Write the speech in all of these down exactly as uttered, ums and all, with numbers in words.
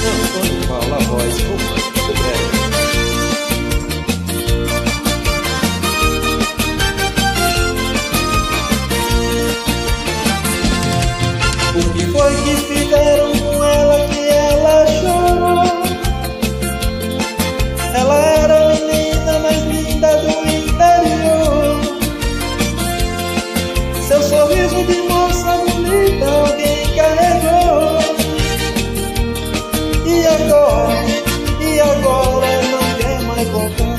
Antônio Paulo, a voz romântica breve. O que foi que fizeram com ela que ela chorou? Ela era a menina mais linda do interior. Seu sorriso de moça bonita alguém carregou. E agora, e agora não quer mais voltar.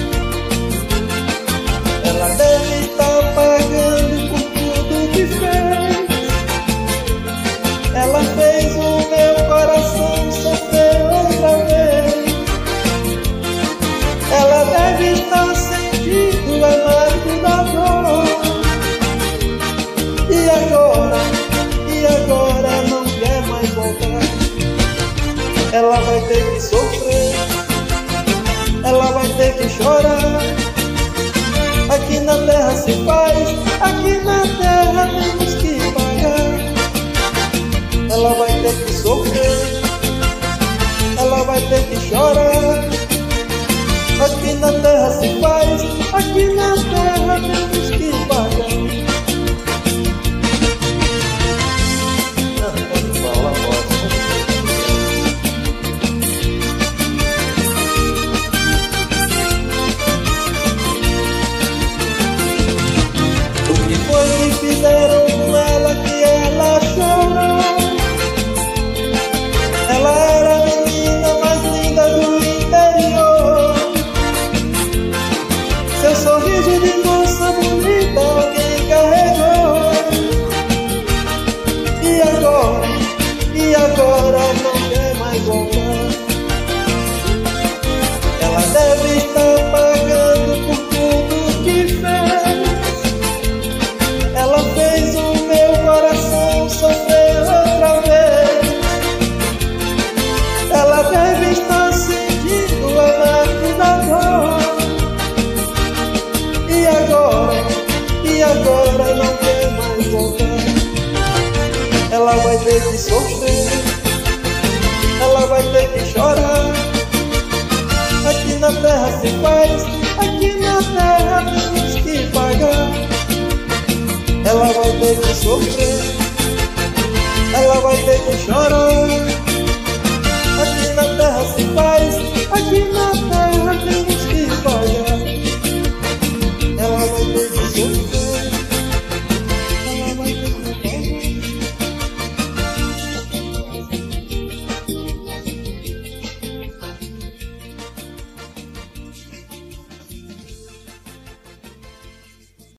Ela deve estar pagando por tudo que fez. Ela fez o meu coração sofrer outra vez. Ela deve estar sentindo o amargo da dor. E agora, e agora não quer mais voltar. Ela vai ter que sofrer, ela vai ter que chorar. Aqui na terra se faz, aqui na terra temos que pagar. Ela vai ter que sofrer, ela vai ter que chorar. Aqui na terra se faz, aqui na terra temos que pagar. Antônio Paulo, a voz O que foi que fizeram com ela que ela chorou? Ela era a menina mais linda do interior. Seu sorriso de moça bonita alguém carregou. E agora, e agora não quer mais voltar. Ela deve estar pagando por tudo que fez. Ela fez o meu coração sofrer outra vez. Ela deve estar sentindo o amargo da dor. E agora, e agora não quer mais voltar. Ela vai ter que sofrer, ela vai ter que chorar. Aqui na terra se faz, aqui na terra temos que pagar. Ela vai ter que sofrer, ela vai ter que chorar.